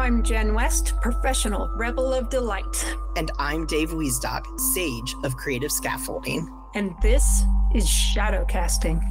I'm Jen West, professional rebel of delight. And I'm Dave Wiesdock, sage of creative scaffolding. And this is shadow casting.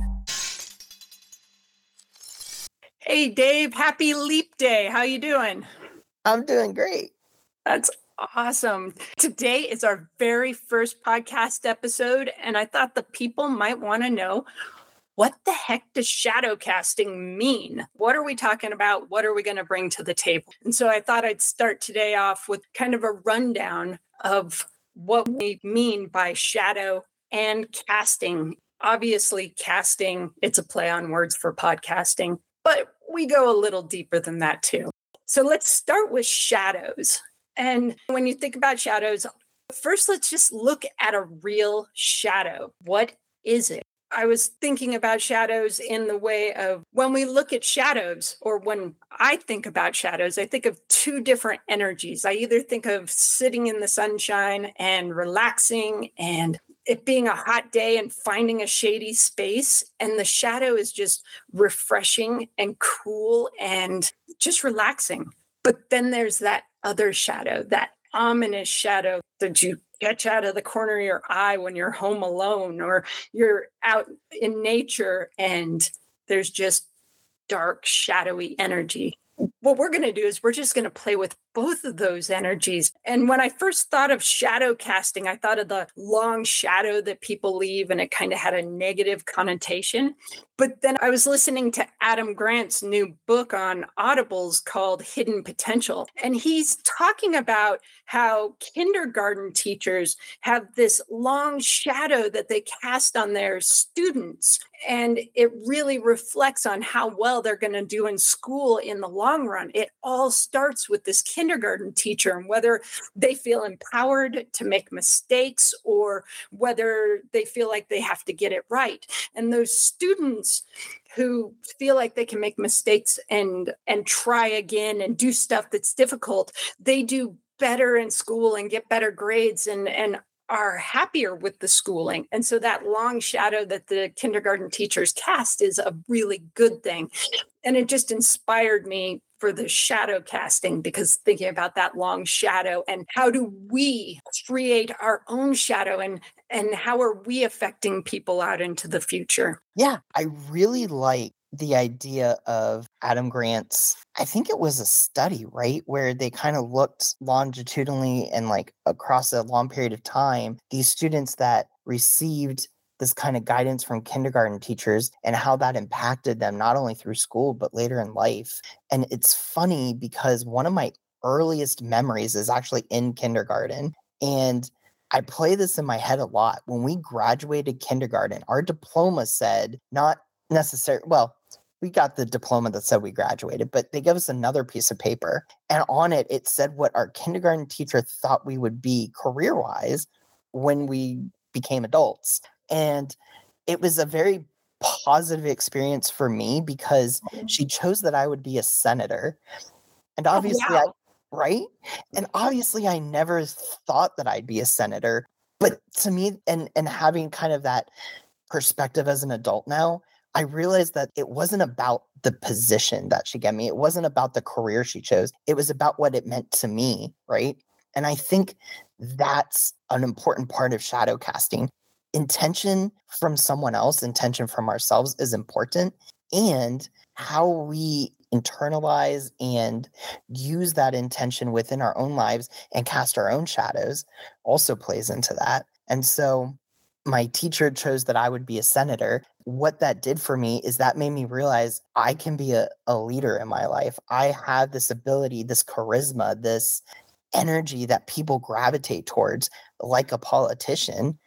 Hey, Dave, happy Leap Day. How you doing? I'm doing great. That's awesome. Today is our very first podcast episode, and I thought the people might want to know, what the heck does shadow casting mean? What are we talking about? What are we going to bring to the table? And so I thought I'd start today off with kind of a rundown of what we mean by shadow and casting. Obviously, casting, it's a play on words for podcasting, but we go a little deeper than that too. So let's start with shadows. And when you think about shadows, first, let's just look at a real shadow. What is it? I was thinking about shadows in the way of when we look at shadows, or when I think about shadows, I think of two different energies. I either think of sitting in the sunshine and relaxing and it being a hot day and finding a shady space. And the shadow is just refreshing and cool and just relaxing. But then there's that other shadow, that ominous shadow that you catch out of the corner of your eye when you're home alone or you're out in nature and there's just dark, shadowy energy. What we're going to do is we're just going to play with both of those energies. And when I first thought of shadow casting, I thought of the long shadow that people leave, and it kind of had a negative connotation. But then I was listening to Adam Grant's new book on Audibles called Hidden Potential. And he's talking about how kindergarten teachers have this long shadow that they cast on their students. And it really reflects on how well they're going to do in school in the long run. It all starts with this kindergarten teacher and whether they feel empowered to make mistakes or whether they feel like they have to get it right. And those students who feel like they can make mistakes and try again and do stuff that's difficult, they do better in school and get better grades and are happier with the schooling. And so that long shadow that the kindergarten teachers cast is a really good thing. And it just inspired me for the shadow casting, because thinking about that long shadow and how do we create our own shadow and how are we affecting people out into the future? Yeah, I really like the idea of Adam Grant's, I think it was a study, right? Where they kind of looked longitudinally and like across a long period of time, these students that received this kind of guidance from kindergarten teachers and how that impacted them, not only through school, but later in life. And it's funny because one of my earliest memories is actually in kindergarten. And I play this in my head a lot. When we graduated kindergarten, our diploma said not necessarily, well, we got the diploma that said we graduated, but they gave us another piece of paper. And on it, it said what our kindergarten teacher thought we would be career-wise when we became adults. And it was a very positive experience for me because she chose that I would be a senator. And obviously, right? And obviously, I never thought that I'd be a senator. But to me, and having kind of that perspective as an adult now, I realized that it wasn't about the position that she gave me. It wasn't about the career she chose. It was about what it meant to me, right? And I think that's an important part of shadow casting. Intention from someone else, intention from ourselves is important. And how we internalize and use that intention within our own lives and cast our own shadows also plays into that. And so my teacher chose that I would be a senator. What that did for me is that made me realize I can be a leader in my life. I have this ability, this charisma, this energy that people gravitate towards, like a politician.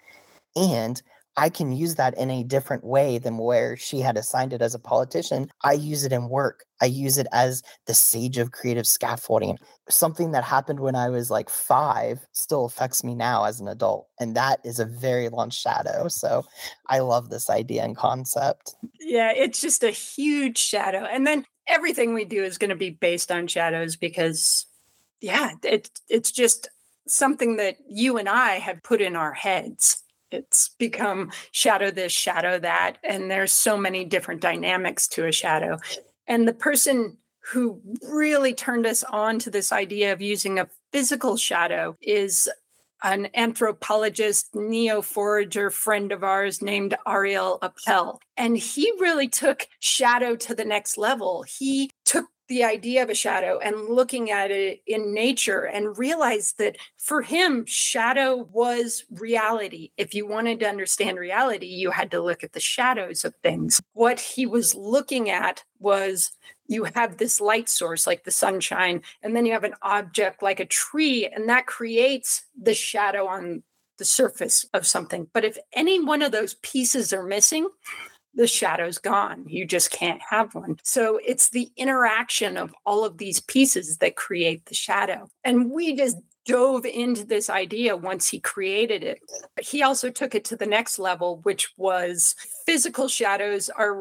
And I can use that in a different way than where she had assigned it as a politician. I use it in work. I use it as the sage of creative scaffolding. Something that happened when I was like 5 still affects me now as an adult. And that is a very long shadow. So I love this idea and concept. Yeah, it's just a huge shadow. And then everything we do is going to be based on shadows because, yeah, it's just something that you and I have put in our heads. It's become shadow this, shadow that, and there's so many different dynamics to a shadow. And the person who really turned us on to this idea of using a physical shadow is an anthropologist, neo-forager friend of ours named Ariel Appel. And he really took shadow to the next level. He took the idea of a shadow and looking at it in nature and realized that for him, shadow was reality. If you wanted to understand reality, you had to look at the shadows of things. What he was looking at was you have this light source like the sunshine, and then you have an object like a tree, and that creates the shadow on the surface of something. But if any one of those pieces are missing, the shadow's gone. You just can't have one. So it's the interaction of all of these pieces that create the shadow. And we just dove into this idea once he created it. He also took it to the next level, which was physical shadows are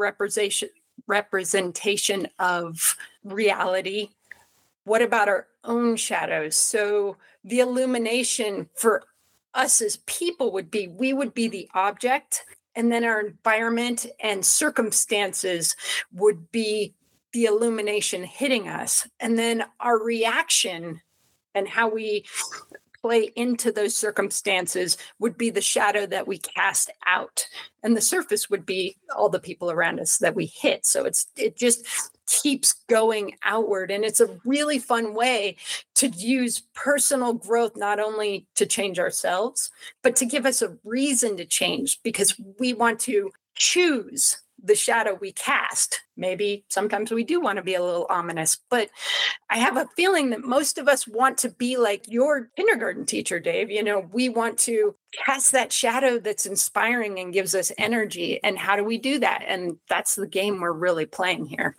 representation of reality. What about our own shadows? So the illumination for us as people would be, we would be the object, and then our environment and circumstances would be the illumination hitting us. And then our reaction and how we play into those circumstances would be the shadow that we cast out, and the surface would be all the people around us that we hit. So it just keeps going outward, and it's a really fun way to use personal growth not only to change ourselves but to give us a reason to change, because we want to choose the shadow we cast. Maybe sometimes we do want to be a little ominous, but I have a feeling that most of us want to be like your kindergarten teacher, Dave. We want to cast that shadow that's inspiring and gives us energy. And how do we do that? And that's the game we're really playing here.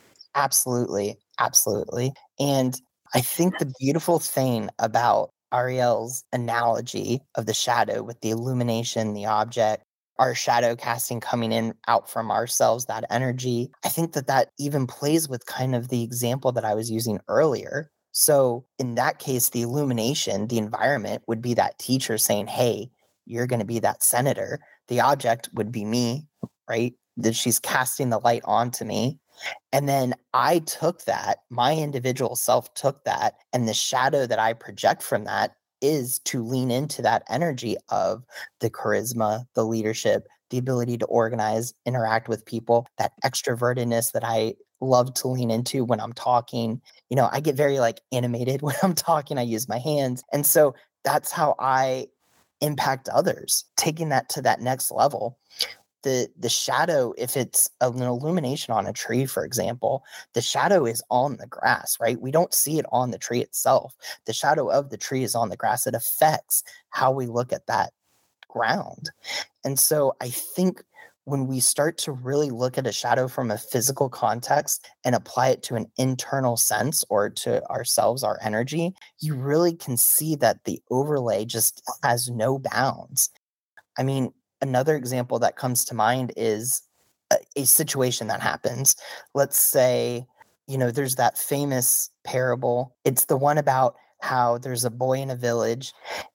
Absolutely. Absolutely. And I think the beautiful thing about Ariel's analogy of the shadow with the illumination, the object, our shadow casting coming in out from ourselves, that energy, I think that even plays with kind of the example that I was using earlier. So in that case, the illumination, the environment would be that teacher saying, hey, you're going to be that senator. The object would be me, right? That she's casting the light onto me. And then I took that, my individual self took that, and the shadow that I project from that is to lean into that energy of the charisma, the leadership, the ability to organize, interact with people, that extrovertedness that I love to lean into when I'm talking. I get very animated when I'm talking. I use my hands. And so that's how I impact others, taking that to that next level. The shadow, if it's an illumination on a tree, for example, the shadow is on the grass, right? We don't see it on the tree itself. The shadow of the tree is on the grass. It affects how we look at that ground. And so I think when we start to really look at a shadow from a physical context and apply it to an internal sense or to ourselves, our energy, you really can see that the overlay just has no bounds. I mean, another example that comes to mind is a situation that happens. Let's say, there's that famous parable. It's the one about how there's a boy in a village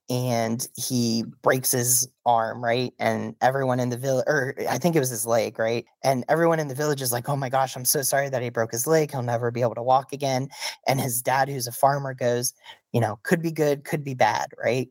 and he breaks his arm, right? And everyone in the village, or I think it was his leg, right? And everyone in the village is like, oh my gosh, I'm so sorry that he broke his leg. He'll never be able to walk again. And his dad, who's a farmer, goes, could be good, could be bad, right?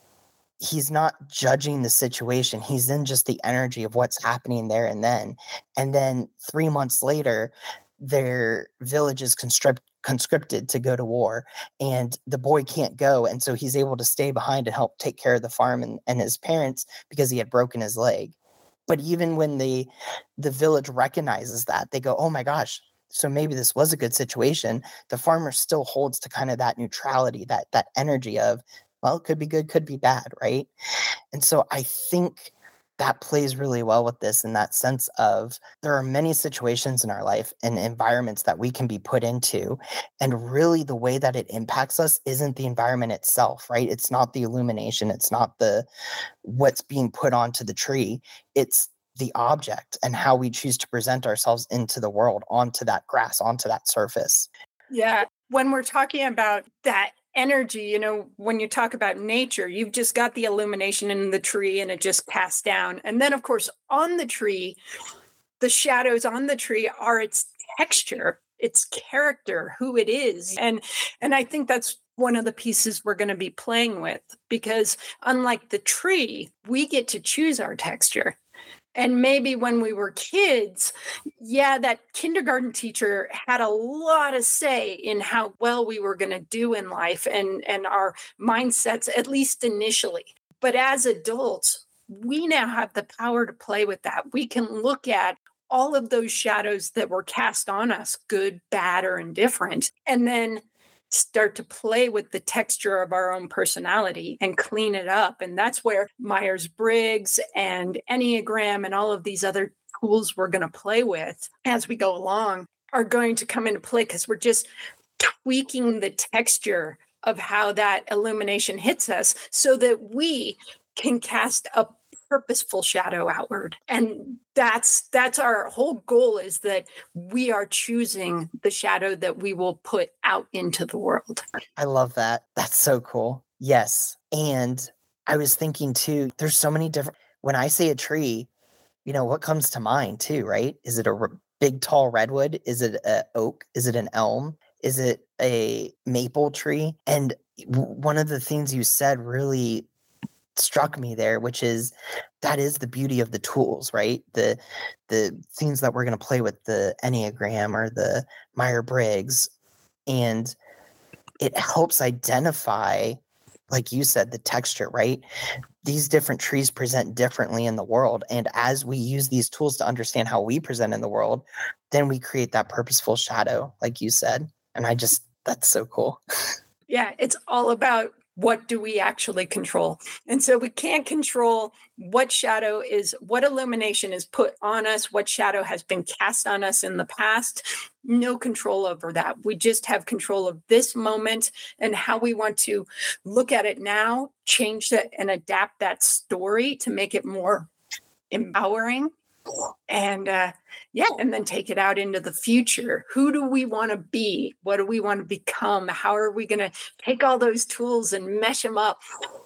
He's not judging the situation. He's in just the energy of what's happening there and then. And then 3 months later, their village is conscripted to go to war, and the boy can't go. And so he's able to stay behind and help take care of the farm and his parents because he had broken his leg. But even when the village recognizes that, they go, oh my gosh, so maybe this was a good situation. The farmer still holds to kind of that neutrality, that energy of, well, it could be good, could be bad, right? And so I think that plays really well with this in that sense of there are many situations in our life and environments that we can be put into. And really the way that it impacts us isn't the environment itself, right? It's not the illumination. It's not what's being put onto the tree. It's the object and how we choose to present ourselves into the world, onto that grass, onto that surface. Yeah. When we're talking about that energy, when you talk about nature, you've just got the illumination in the tree and it just casts down. And then, of course, on the tree, the shadows on the tree are its texture. its character, who it is. And I think that's one of the pieces we're going to be playing with, because unlike the tree, we get to choose our texture. And maybe when we were kids, yeah, that kindergarten teacher had a lot of say in how well we were going to do in life and our mindsets, at least initially. But as adults, we now have the power to play with that. We can look at all of those shadows that were cast on us, good, bad, or indifferent, and then start to play with the texture of our own personality and clean it up. And that's where Myers-Briggs and Enneagram and all of these other tools we're going to play with as we go along are going to come into play, because we're just tweaking the texture of how that illumination hits us so that we can cast a purposeful shadow outward. And that's our whole goal, is that we are choosing the shadow that we will put out into the world. I love that. That's so cool. Yes. And I was thinking too, there's so many different, when I say a tree, what comes to mind too, right? Is it a big tall redwood? Is it an oak? Is it an elm? Is it a maple tree? And one of the things you said really struck me there, which is that is the beauty of the tools, right? The things that we're going to play with, the Enneagram or the Myers-Briggs, and it helps identify, like you said, the texture, right? These different trees present differently in the world, and as we use these tools to understand how we present in the world, then we create that purposeful shadow, like you said. And that's so cool. Yeah, it's all about what do we actually control? And so we can't control what illumination is put on us, what shadow has been cast on us in the past. No control over that. We just have control of this moment and how we want to look at it now, change that and adapt that story to make it more empowering. And and then take it out into the future. Who do we want to be? What do we want to become? How are we going to take all those tools and mesh them up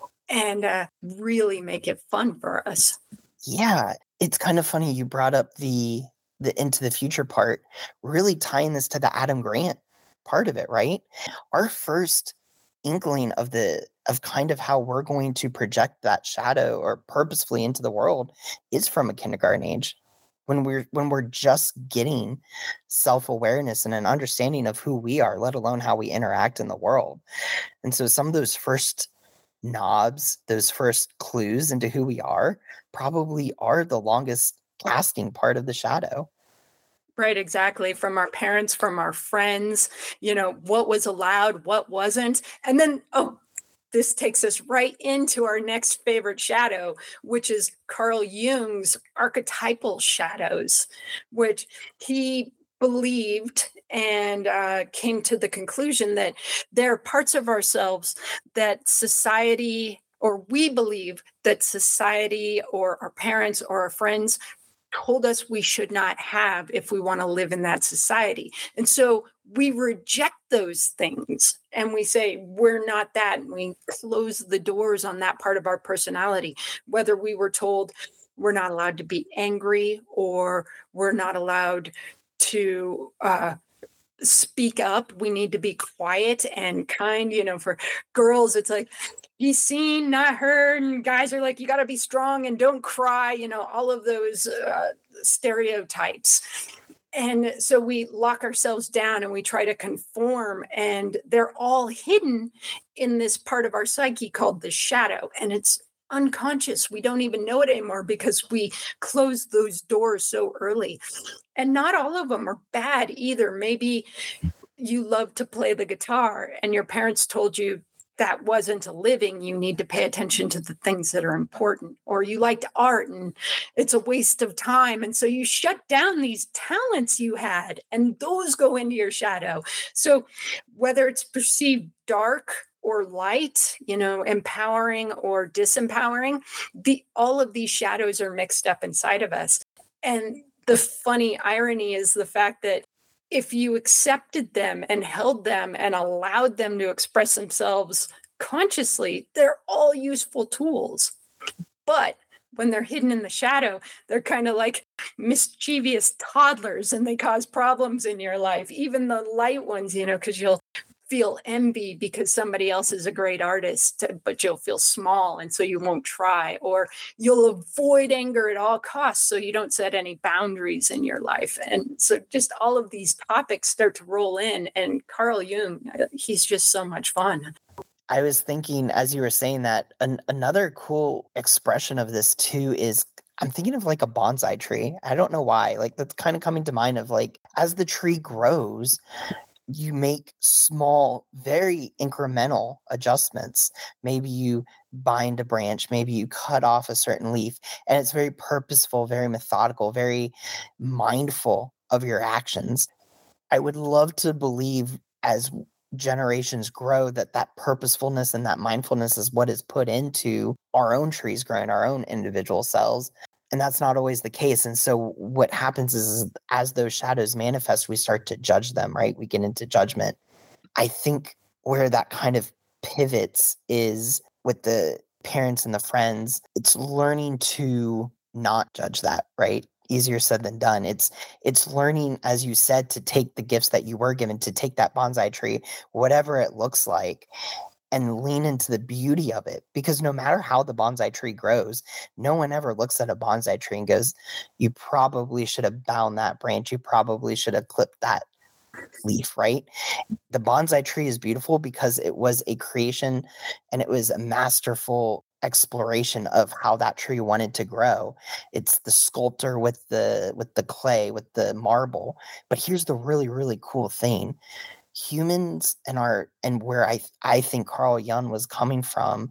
and really make it fun for us? Yeah, it's kind of funny you brought up the into the future part, really tying this to the Adam Grant part of it, right? Our first inkling of kind of how we're going to project that shadow or purposefully into the world is from a kindergarten age, when we're just getting self-awareness and an understanding of who we are, let alone how we interact in the world. And so some of those first knobs, those first clues into who we are, probably are the longest lasting part of the shadow. Right, exactly. From our parents, from our friends, what was allowed, what wasn't. And then, this takes us right into our next favorite shadow, which is Carl Jung's archetypal shadows, which he believed and came to the conclusion that there are parts of ourselves that society, or we believe that society or our parents or our friends told us we should not have if we want to live in that society. And so we reject those things and we say, we're not that. And we close the doors on that part of our personality, whether we were told we're not allowed to be angry or we're not allowed to speak up. We need to be quiet and kind. For girls, it's like, be seen, not heard. And guys are like, you got to be strong and don't cry, all of those stereotypes. And so we lock ourselves down and we try to conform, and they're all hidden in this part of our psyche called the shadow. And it's unconscious. We don't even know it anymore because we closed those doors so early. And not all of them are bad either. Maybe you love to play the guitar and your parents told you that wasn't a living. You need to pay attention to the things that are important. Or you liked art and it's a waste of time. And so you shut down these talents you had, and those go into your shadow. So whether it's perceived dark or light, empowering or disempowering, all of these shadows are mixed up inside of us. And the funny irony is the fact that if you accepted them and held them and allowed them to express themselves consciously, they're all useful tools. But when they're hidden in the shadow, they're kind of like mischievous toddlers and they cause problems in your life. Even the light ones, because you'll feel envy because somebody else is a great artist, but you'll feel small and so you won't try, or you'll avoid anger at all costs so you don't set any boundaries in your life. And so just all of these topics start to roll in, and Carl Jung, he's just so much fun. I was thinking as you were saying that another cool expression of this too is I'm thinking of like a bonsai tree. I don't know why. Like that's kind of coming to mind of like as the tree grows, you make small, very incremental adjustments. Maybe you bind a branch, maybe you cut off a certain leaf, and it's very purposeful, very methodical, very mindful of your actions. I would love to believe as generations grow that purposefulness and that mindfulness is what is put into our own trees growing, our own individual cells. And that's not always the case. And so what happens is as those shadows manifest, we start to judge them, right? We get into judgment. I think where that kind of pivots is with the parents and the friends. It's learning to not judge that, right? Easier said than done. It's learning, as you said, to take the gifts that you were given, to take that bonsai tree, whatever it looks like, and lean into the beauty of it. Because no matter how the bonsai tree grows, no one ever looks at a bonsai tree and goes, you probably should have bound that branch. You probably should have clipped that leaf, right? The bonsai tree is beautiful because it was a creation and it was a masterful exploration of how that tree wanted to grow. It's the sculptor with the clay, with the marble. But here's the really, really cool thing. Humans and where I think Carl Jung was coming from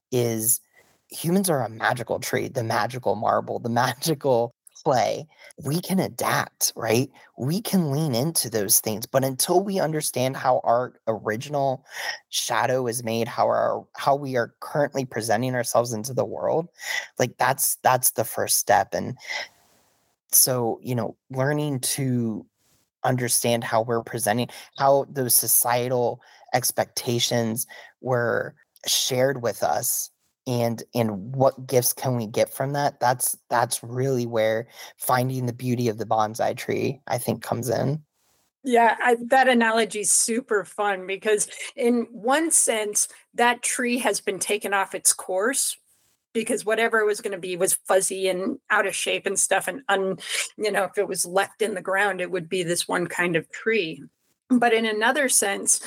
is humans are a magical tree, the magical marble, the magical clay. We can adapt, right? We can lean into those things, but until we understand how our original shadow is made, how we are currently presenting ourselves into the world, like that's the first step. And so, learning to understand how we're presenting, how those societal expectations were shared with us, and what gifts can we get from that. That's really where finding the beauty of the bonsai tree, I think, comes in. Yeah, that analogy is super fun because in one sense, that tree has been taken off its course because whatever it was going to be was fuzzy and out of shape and stuff. And, if it was left in the ground, it would be this one kind of tree. But in another sense,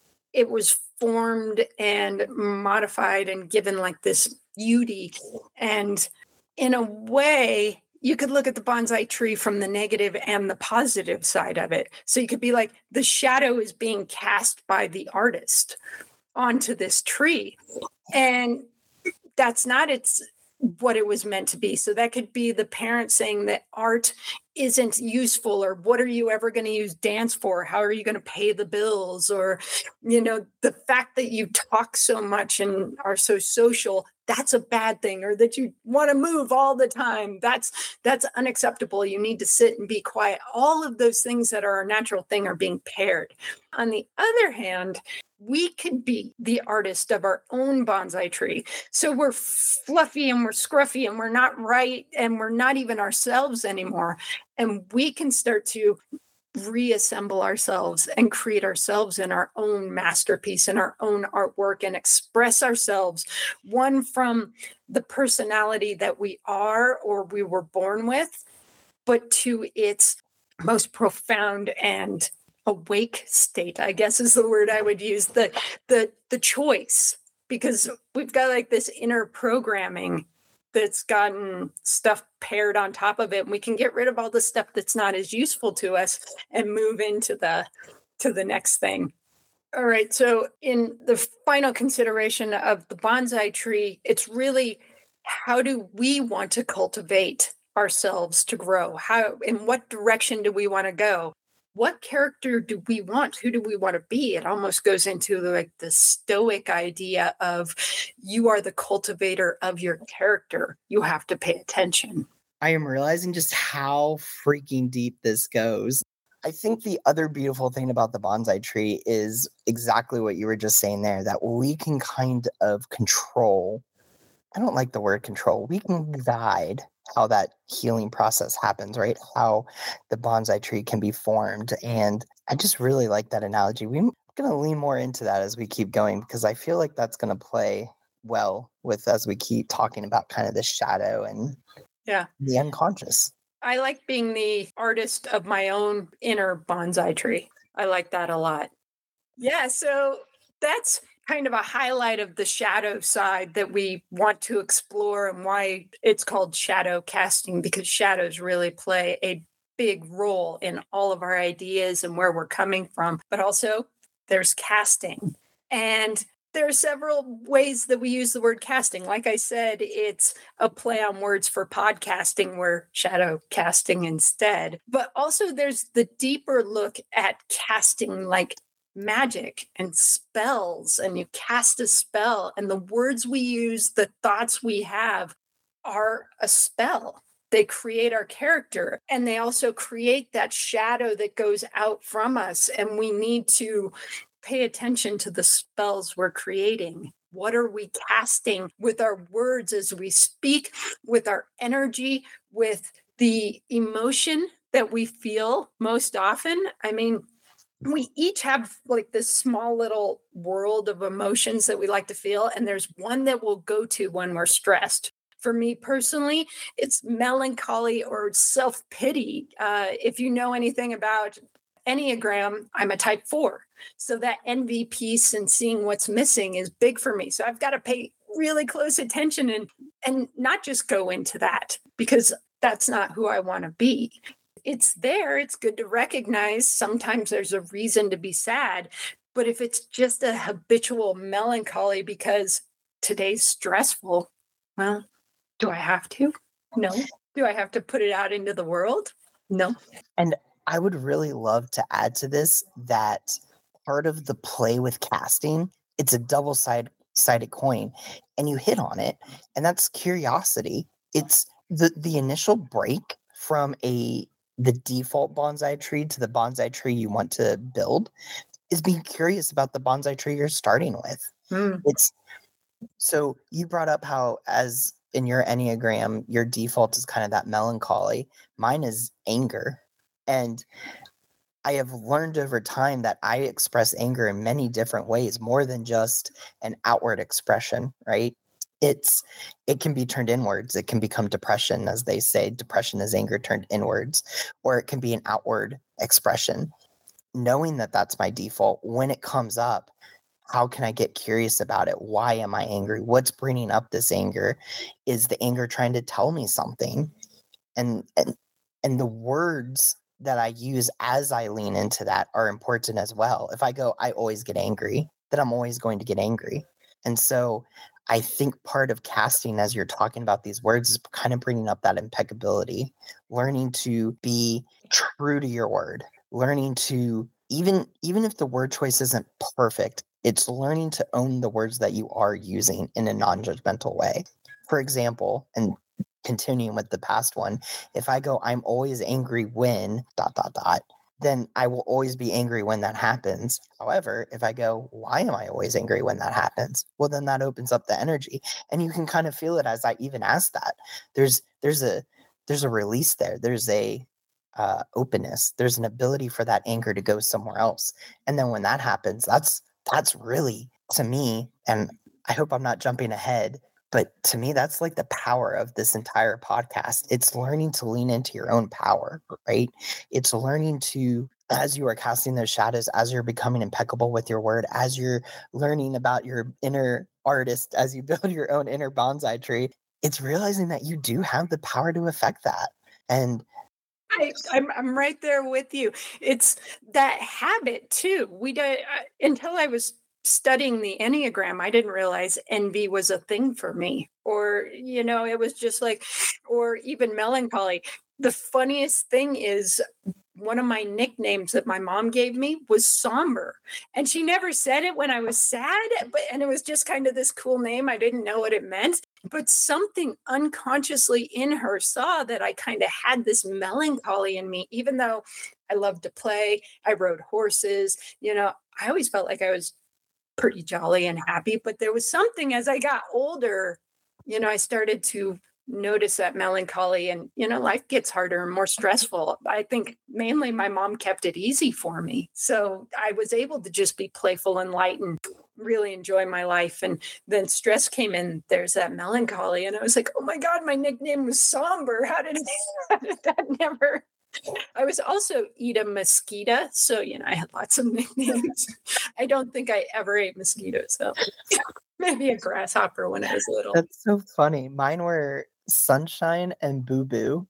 it was formed and modified and given like this beauty. And in a way, you could look at the bonsai tree from the negative and the positive side of it. So you could be like, the shadow is being cast by the artist onto this tree. And that's not what it was meant to be. So that could be the parent saying that art isn't useful, or what are you ever going to use dance for? How are you going to pay the bills? Or, the fact that you talk so much and are so social, that's a bad thing. Or that you want to move all the time, that's unacceptable. You need to sit and be quiet. All of those things that are a natural thing are being paired. On the other hand, we could be the artist of our own bonsai tree. So we're fluffy and we're scruffy and we're not right and we're not even ourselves anymore. And we can start to reassemble ourselves and create ourselves in our own masterpiece and our own artwork and express ourselves, one from the personality that we are or we were born with, but to its most profound and awake state, I guess is the word I would use, the choice, because we've got like this inner programming that's gotten stuff paired on top of it, and we can get rid of all the stuff that's not as useful to us and move into the next thing. All right, so in the final consideration of the bonsai tree, it's really, how do we want to cultivate ourselves to grow? In what direction do we want to go? What character do we want? Who do we want to be? It almost goes into like the Stoic idea of you are the cultivator of your character. You have to pay attention. I am realizing just how freaking deep this goes. I think the other beautiful thing about the bonsai tree is exactly what you were just saying there, that we can kind of control I don't like the word control. We can guide how that healing process happens, right? How the bonsai tree can be formed. And I just really like that analogy. We're going to lean more into that as we keep going because I feel like that's going to play well with as we keep talking about kind of the shadow and the unconscious. I like being the artist of my own inner bonsai tree. I like that a lot. Yeah, so that's kind of a highlight of the shadow side that we want to explore and why it's called shadow casting, because shadows really play a big role in all of our ideas and where we're coming from. But also, there's casting. And there are several ways that we use the word casting. Like I said, it's a play on words for podcasting. We're shadow casting instead. But also, there's the deeper look at casting, like magic and spells, and you cast a spell, and the words we use, the thoughts we have are a spell. They create our character, and they also create that shadow that goes out from us. And we need to pay attention to the spells we're creating. What are we casting with our words as we speak, with our energy, with the emotion that we feel most often? I mean, we each have like this small little world of emotions that we like to feel, and there's one that we'll go to when we're stressed. For me personally, it's melancholy or self-pity. If you know anything about Enneagram, I'm a type 4. So that envy piece and seeing what's missing is big for me. So I've got to pay really close attention and not just go into that, because that's not who I want to be. It's there. It's good to recognize sometimes there's a reason to be sad. But if it's just a habitual melancholy because today's stressful, well, do I have to? No. Do I have to put it out into the world? No. And I would really love to add to this that part of the play with casting, it's a double-sided coin, and you hit on it, and that's curiosity. It's the initial break from the default bonsai tree to the bonsai tree you want to build is being curious about the bonsai tree you're starting with. It's so you brought up how as in your Enneagram, your default is kind of that melancholy. Mine is anger. And I have learned over time that I express anger in many different ways, more than just an outward expression, right? It can be turned inwards. It can become depression, as they say. Depression is anger turned inwards, or it can be an outward expression. Knowing that that's my default, when it comes up, how can I get curious about it? Why am I angry? What's bringing up this anger? Is the anger trying to tell me something? And the words that I use as I lean into that are important as well. If I go, I always get angry, then I'm always going to get angry. And so I think part of casting, as you're talking about these words, is kind of bringing up that impeccability, learning to be true to your word, learning to, even if the word choice isn't perfect, it's learning to own the words that you are using in a non-judgmental way. For example, and continuing with the past one, if I go, I'm always angry when ... then I will always be angry when that happens. However, if I go, why am I always angry when that happens? Well, then that opens up the energy, and you can kind of feel it as I even ask that. There's a release there. There's a openness. There's an ability for that anger to go somewhere else. And then when that happens, that's really, to me, and I hope I'm not jumping ahead, but to me, that's like the power of this entire podcast. It's learning to lean into your own power, right? It's learning to, as you are casting those shadows, as you're becoming impeccable with your word, as you're learning about your inner artist, as you build your own inner bonsai tree, it's realizing that you do have the power to affect that. And I'm right there with you. It's that habit too. We did until I was studying the Enneagram, I didn't realize envy was a thing for me. Or, it was just like, or even melancholy. The funniest thing is one of my nicknames that my mom gave me was Somber. And she never said it when I was sad, and it was just kind of this cool name. I didn't know what it meant, but something unconsciously in her saw that I kind of had this melancholy in me, even though I loved to play. I rode horses. I always felt like I was pretty jolly and happy, but there was something as I got older I started to notice that melancholy, and life gets harder and more stressful. I think mainly my mom kept it easy for me, so I was able to just be playful and light and really enjoy my life. And then stress came in, there's that melancholy, and I was like, oh my god, my nickname was Somber. How did that never. I was also Ida Mosquito, so I had lots of nicknames. I don't think I ever ate mosquitoes, so maybe a grasshopper when I was little. That's so funny. Mine were Sunshine and Boo Boo.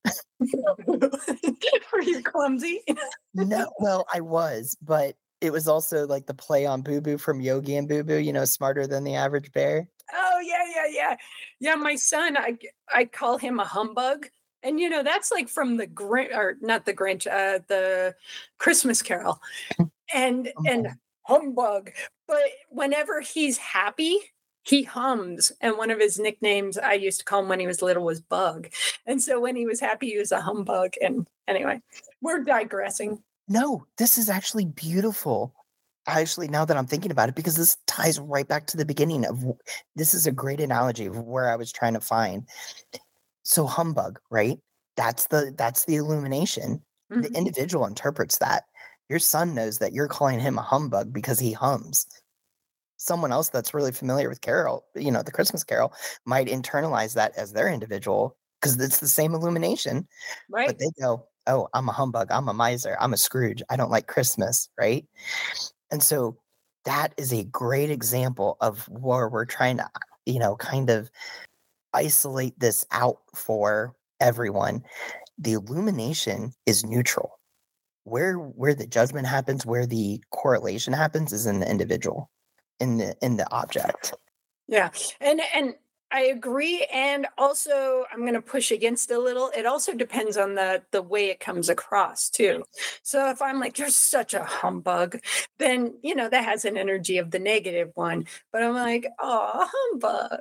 Were you clumsy? No, well, I was, but it was also like the play on Boo Boo from Yogi and Boo Boo, smarter than the average bear. Oh yeah. Yeah, my son, I call him a humbug. And that's like from the Grinch, or not the Grinch, the Christmas Carol. And humbug. But whenever he's happy, he hums. And one of his nicknames I used to call him when he was little was Bug. And so when he was happy, he was a humbug. And anyway, we're digressing. No, this is actually beautiful. Actually, now that I'm thinking about it, because this ties right back to the beginning of this is a great analogy of where I was trying to find. So humbug, right? That's the illumination. Mm-hmm. The individual interprets that. Your son knows that you're calling him a humbug because he hums. Someone else that's really familiar with Carol, the Christmas Carol, might internalize that as their individual because it's the same illumination. Right. But they go, oh, I'm a humbug. I'm a miser. I'm a Scrooge. I don't like Christmas, right? And so that is a great example of where we're trying to, kind of isolate this out for everyone. The illumination is neutral. Where the judgment happens, where the correlation happens is in the individual, in the object. Yeah. And I agree. And also I'm going to push against a little. It also depends on the way it comes across too. So if I'm like, you're such a humbug, then, that has an energy of the negative one, but I'm like, oh, humbug.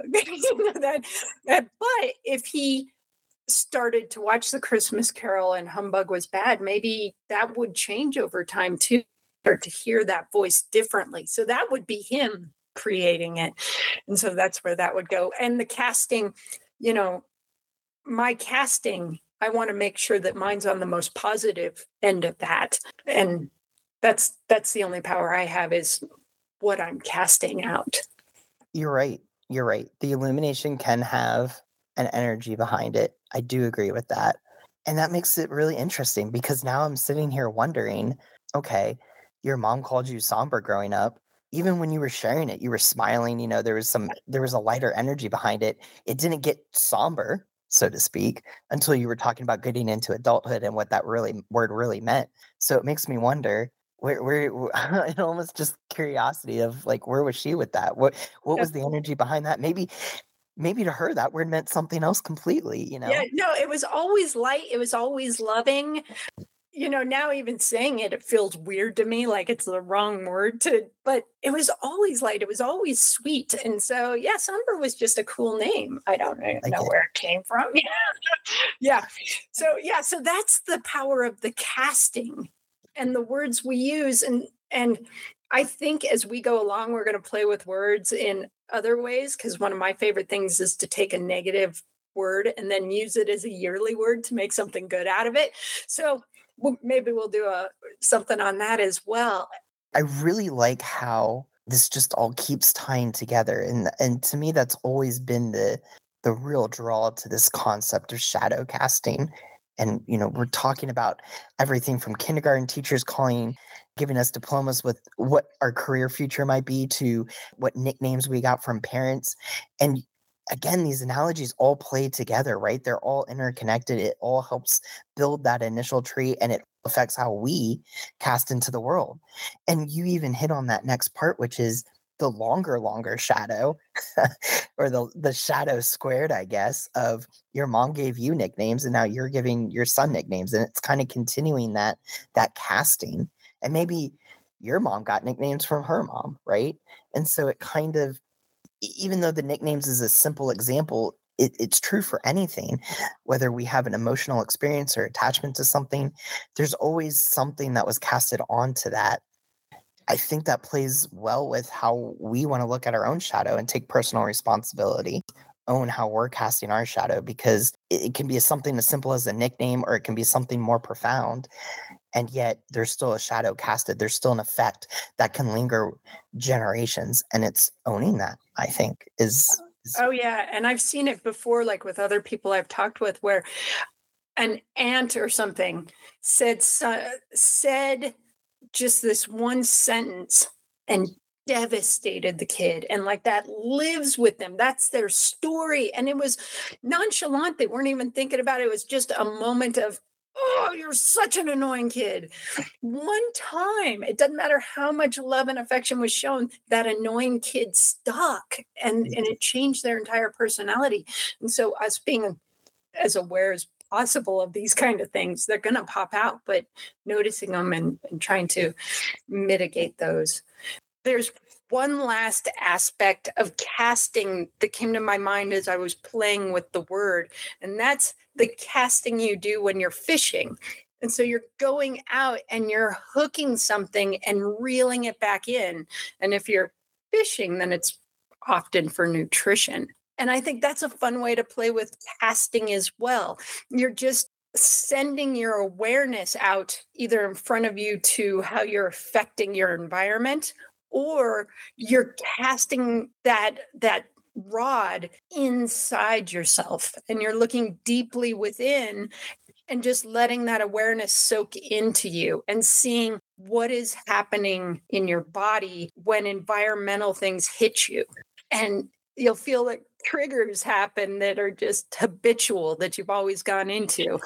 But if he started to watch the Christmas Carol and humbug was bad, maybe that would change over time too, or to hear that voice differently. So that would be him creating it. And so that's where that would go. And the casting, my casting, I want to make sure that mine's on the most positive end of that. And that's the only power I have is what I'm casting out. You're right. The illumination can have an energy behind it. I do agree with that. And that makes it really interesting because now I'm sitting here wondering, okay, your mom called you somber growing up. Even when you were sharing it, you were smiling, there was a lighter energy behind it. It didn't get somber, so to speak, until you were talking about getting into adulthood and what that word really meant. So it makes me wonder where it almost just curiosity of like, where was she with that? What was the energy behind that? Maybe to her that word meant something else completely, Yeah, no, it was always light. It was always loving. Now even saying it feels weird to me, like it's the wrong word but it was always light. It was always sweet. And so, yeah, Somber was just a cool name. I don't know where it came from. Yeah. So that's the power of the casting and the words we use. And I think as we go along, we're going to play with words in other ways, because one of my favorite things is to take a negative word and then use it as a yearly word to make something good out of it. So maybe we'll do something on that as well. I really like how this just all keeps tying together. And to me, that's always been the real draw to this concept of shadow casting. And, we're talking about everything from kindergarten teachers giving us diplomas with what our career future might be to what nicknames we got from parents. And again, these analogies all play together, right? They're all interconnected. It all helps build that initial tree, and it affects how we cast into the world. And you even hit on that next part, which is the longer shadow or the shadow squared, I guess, of your mom gave you nicknames and now you're giving your son nicknames. And it's kind of continuing that casting. And maybe your mom got nicknames from her mom, right? And so it kind of, even though the nicknames is a simple example, it's true for anything, whether we have an emotional experience or attachment to something, there's always something that was casted onto that. I think that plays well with how we want to look at our own shadow and take personal responsibility own how we're casting our shadow, because it can be something as simple as a nickname, or it can be something more profound. And yet there's still a shadow casted. There's still an effect that can linger generations. And it's owning that, I think, is Oh yeah, and I've seen it before, like with other people I've talked with, where an aunt or something said just this one sentence and devastated the kid, and like that lives with them. That's their story, and it was nonchalant. They weren't even thinking about it. It was just a moment of, oh, you're such an annoying kid. One time, it doesn't matter how much love and affection was shown, that annoying kid stuck, and it changed their entire personality. And so us being as aware as possible of these kind of things, they're going to pop out, but noticing them and trying to mitigate those. There's one last aspect of casting that came to my mind as I was playing with the word, and that's the casting you do when you're fishing. And so you're going out and you're hooking something and reeling it back in. And if you're fishing, then it's often for nutrition. And I think that's a fun way to play with casting as well. You're just sending your awareness out either in front of you to how you're affecting your environment, or you're casting that rod inside yourself, and you're looking deeply within and just letting that awareness soak into you and seeing what is happening in your body when environmental things hit you. And you'll feel like triggers happen that are just habitual, that you've always gone into.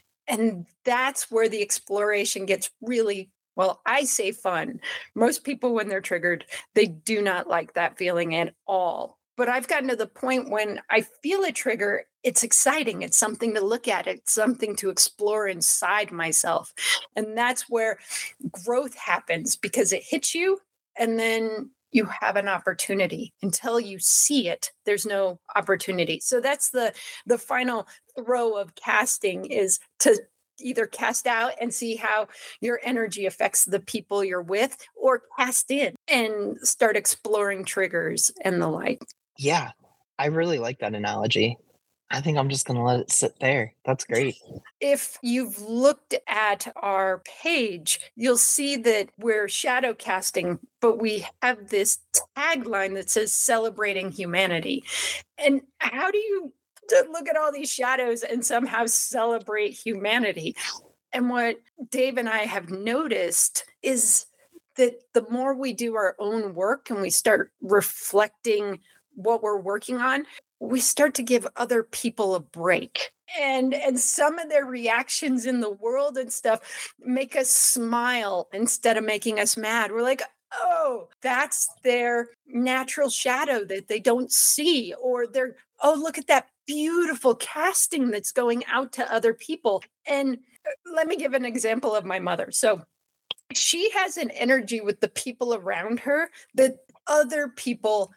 And that's where the exploration gets really, well, I say fun. Most people, when they're triggered, they do not like that feeling at all. But I've gotten to the point when I feel a trigger, it's exciting. It's something to look at. It's something to explore inside myself. And that's where growth happens, because it hits you and then you have an opportunity. Until you see it, there's no opportunity. So that's the final throw of casting, is to either cast out and see how your energy affects the people you're with, or cast in and start exploring triggers and the like. Yeah, I really like that analogy. I think I'm just gonna let it sit there. That's great. If you've looked at our page, you'll see that we're shadow casting, but we have this tagline that says celebrating humanity. And how do you look at all these shadows and somehow celebrate humanity? And what Dave and I have noticed is that the more we do our own work and we start reflecting what we're working on, we start to give other people a break. And some of their reactions in the world and stuff make us smile instead of making us mad. We're like, oh, that's their natural shadow that they don't see. Or they're, oh, look at that beautiful casting that's going out to other people. And let me give an example of my mother. So she has an energy with the people around her that other people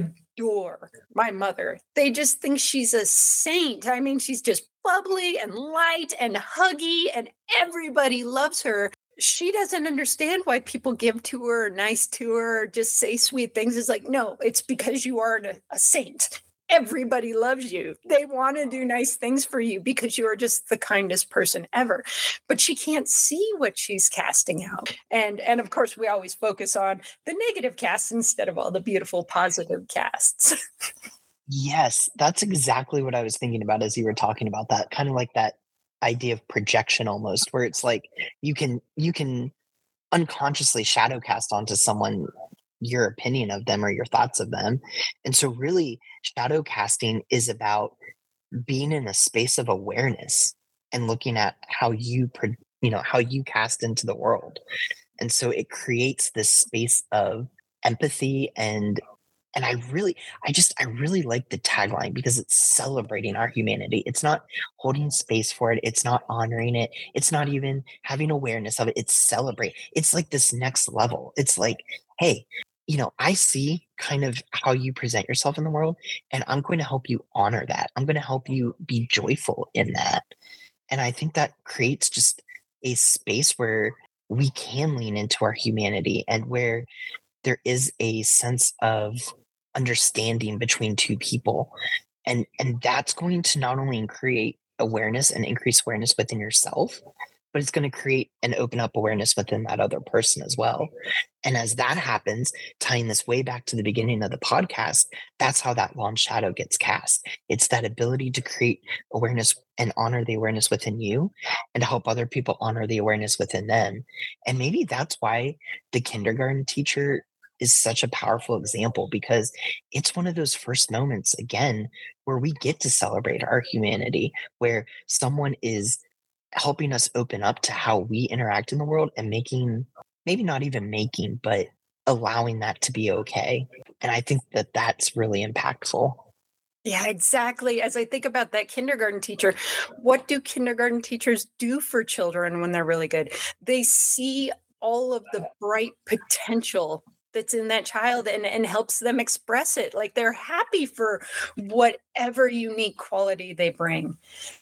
adore. My mother, they just think she's a saint. I mean, she's just bubbly and light and huggy, and everybody loves her. She doesn't understand why people give to her, or nice to her, or just say sweet things. It's like, no, it's because you are a saint. Everybody loves you. They want to do nice things for you because you are just the kindest person ever. But she can't see what she's casting out. And of course, we always focus on the negative casts instead of all the beautiful positive casts. Yes, that's exactly what I was thinking about as you were talking about that. Kind of like that idea of projection almost, where it's like you can unconsciously shadow cast onto someone your opinion of them or your thoughts of them. And so really shadow casting is about being in a space of awareness and looking at how how you cast into the world. And so it creates this space of empathy, and I really like the tagline because it's celebrating our humanity. It's not holding space for it, it's not honoring it, it's not even having awareness of it. It's celebrate. It's like this next level. It's like, hey, I see kind of how you present yourself in the world, and I'm going to help you honor that. I'm going to help you be joyful in that. And I think that creates just a space where we can lean into our humanity, and where there is a sense of understanding between two people. And that's going to not only create awareness and increase awareness within yourself, but it's going to create and open up awareness within that other person as well. And as that happens, tying this way back to the beginning of the podcast, that's how that long shadow gets cast. It's that ability to create awareness and honor the awareness within you, and to help other people honor the awareness within them. And maybe that's why the kindergarten teacher is such a powerful example, because it's one of those first moments, again, where we get to celebrate our humanity, where someone is helping us open up to how we interact in the world, and making, maybe not even making, but allowing that to be okay. And I think that that's really impactful. Yeah, exactly. As I think about that kindergarten teacher, what do kindergarten teachers do for children when they're really good? They see all of the bright potential that's in that child, and helps them express it. Like, they're happy for whatever unique quality they bring.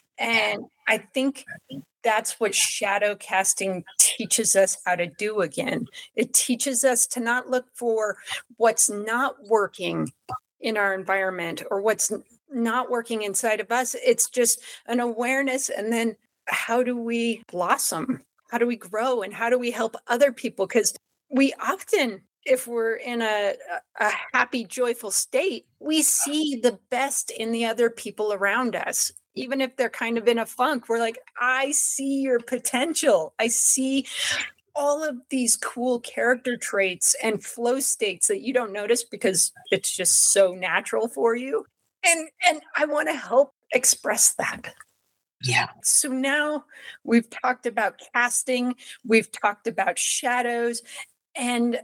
And I think that's what shadow casting teaches us how to do again. It teaches us to not look for what's not working in our environment, or what's not working inside of us. It's just an awareness. And then how do we blossom? How do we grow? And how do we help other people? Because we often, if we're in a happy, joyful state, we see the best in the other people around us. Even if they're kind of in a funk, we're like, I see your potential. I see all of these cool character traits and flow states that you don't notice because it's just so natural for you. And I want to help express that. Yeah. So now we've talked about casting, we've talked about shadows, and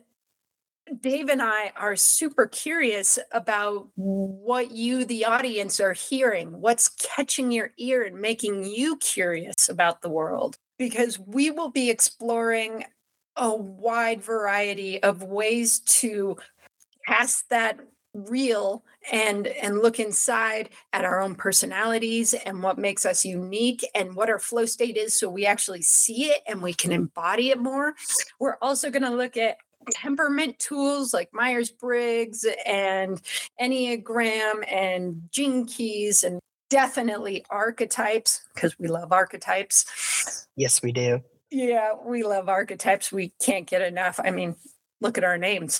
Dave and I are super curious about what you, the audience, are hearing, what's catching your ear and making you curious about the world, because we will be exploring a wide variety of ways to cast that real and look inside at our own personalities and what makes us unique and what our flow state is, so we actually see it and we can embody it more. We're also going to look at temperament tools like Myers-Briggs and Enneagram and Gene Keys, and definitely archetypes, because we love archetypes. Yes, we do. Yeah, we love archetypes. We can't get enough. I mean, look at our names.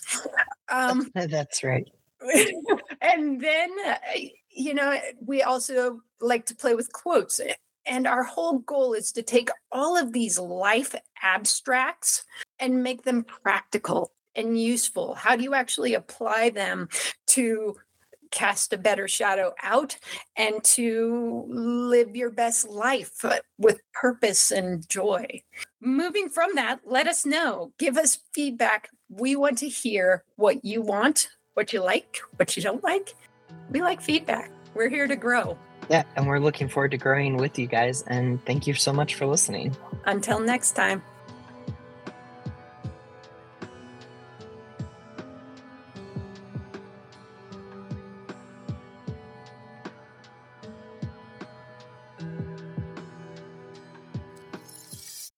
That's right. And then, we also like to play with quotes. And our whole goal is to take all of these life abstracts and make them practical and useful. How do you actually apply them to cast a better shadow out and to live your best life with purpose and joy? Moving from that, let us know. Give us feedback. We want to hear what you want, what you like, what you don't like. We like feedback. We're here to grow. Yeah, and we're looking forward to growing with you guys. And thank you so much for listening. Until next time.